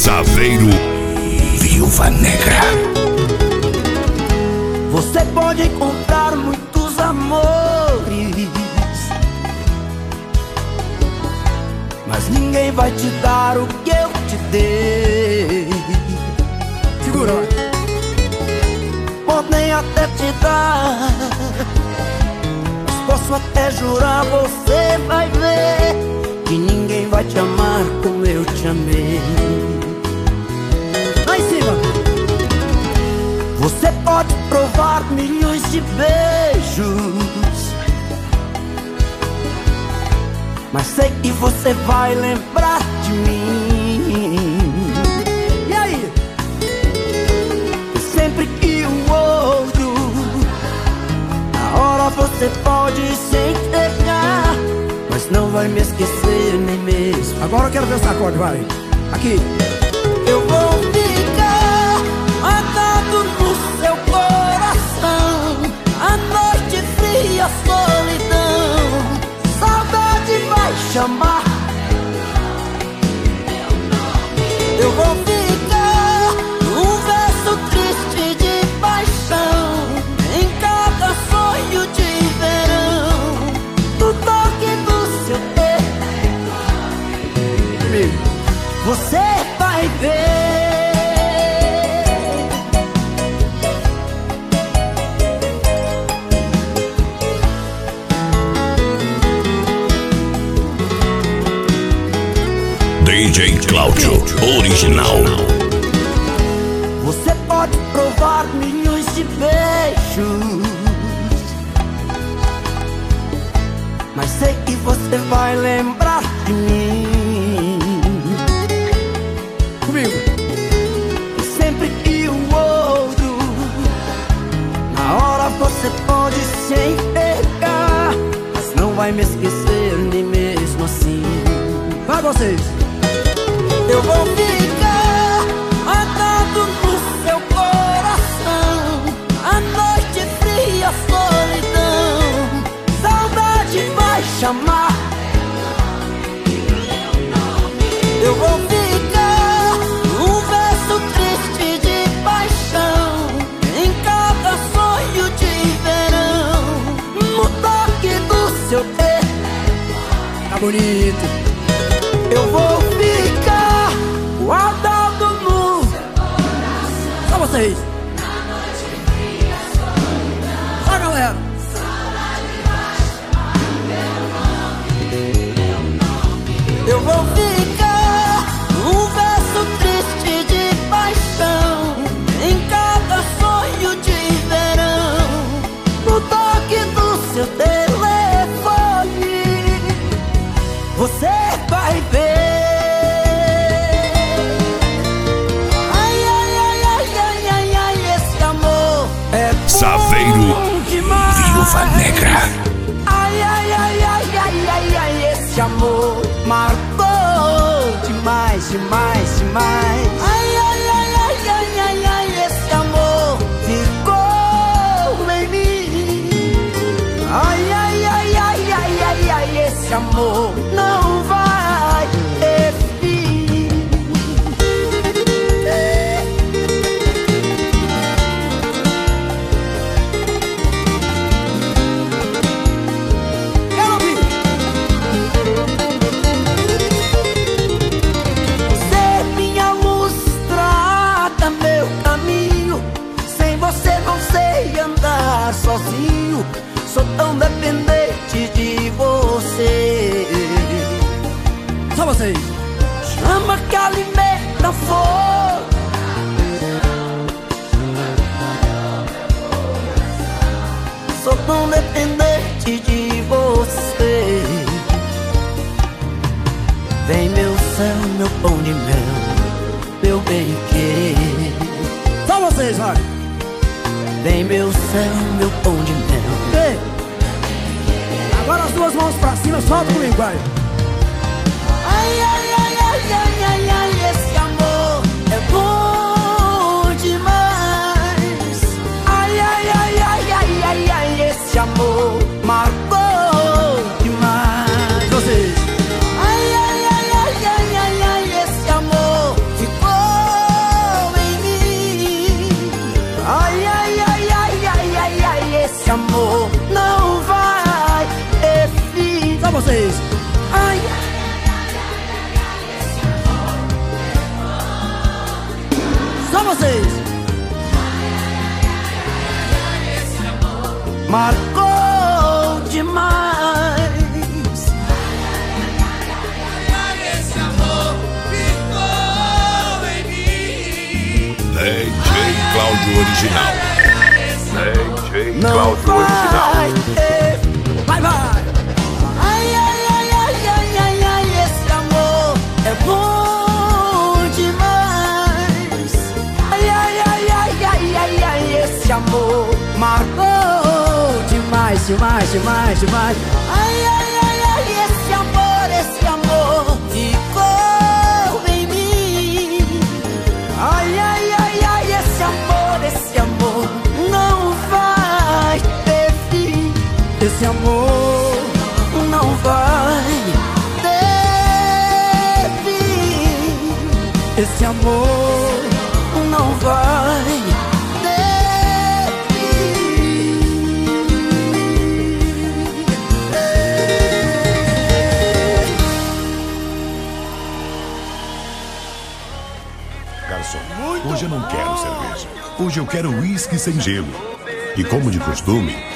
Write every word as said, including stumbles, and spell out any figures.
Saveiro, Viúva Negra. Você pode encontrar muitos amores, mas ninguém vai te dar o que eu te dei. Segura, vai. Podem até te dar, mas posso até jurar, você vai ver que ninguém vai te amar como eu te amei. Lá em cima. Você pode provar milhões de beijos, mas sei que você vai lembrar de mim. E aí? E sempre que o outro, na hora você pode se entregar, mas não vai me esquecer nem mesmo. Agora eu quero ver esse acorde, vai. Aqui. Eu vou ficar atado no seu coração, a noite fria, a solidão, saudade vai chamar. Eu vou ficar um verso triste de paixão, em cada sonho de verão, no toque do seu dedo, você vai ver. D J Cláudio, original. Você pode provar milhões de beijos, mas sei que você vai lembrar de mim. Comigo. E sempre que o outro, na hora você pode se entregar, mas não vai me esquecer nem mesmo assim. Vai vocês. Eu vou ficar atado no seu coração, a noite fria, a solidão, saudade vai chamar. Eu vou ficar um verso triste de paixão, em cada sonho de verão, no toque do seu dedo. Tá bonito. Eu vou ficar guardado no Só vocês. Só galera. Eu vou ficar um verso triste de paixão, em cada sonho de verão, no toque do seu telefone, você vai ver. Ai, ai, ai, ai, ai, ai, ai, esse amor é Saveiro, bom demais. Viúva Negra. Ai, ai, ai, ai, ai, ai, ai, esse amor marcou demais, demais, demais. Ai, ai, ai, ai, ai, ai, ai, esse amor ficou em mim. Ai, ai, ai, ai, ai, ai, ai, esse amor não vai ter fim. É. Quero ouvir. Ser minha luz, trata meu caminho. Sem você não sei andar sozinho. Sou tão dependente de você. Só vocês. Chama que alimenta fogo. Sou tão dependente de você. Vem meu céu, meu pão de mel, meu bem querer. Só vocês, vai. Vem meu céu, meu pão de mel. Ei. Agora as duas mãos pra cima, solta comigo, vai. Ai, ai, ai, ai, ai, ai, ai, esse amor é bom demais. Ai, ai, ai, ai, ai, ai, ai, esse amor marcou demais. Vocês. Ai, ai, ai, ai, ai, ai, ai, esse amor ficou Cláudio Original. D J Não Cláudio vai Original. ter. Vai, vai. Ai, ai, ai, ai, ai, ai, ai, esse amor é bom demais. Ai, ai, ai, ai, ai, ai, ai, esse amor marcou demais, demais, demais, demais. Ai, ai, ai, ai, esse amor, esse amor ficou em mim. Ai, ai, ai, ai, esse amor, esse amor não vai ter fim. Esse amor não vai ter fim. Esse amor não vai ter fim. Garçom, hoje eu não quero cerveja. Hoje eu quero uísque sem gelo. E como de costume,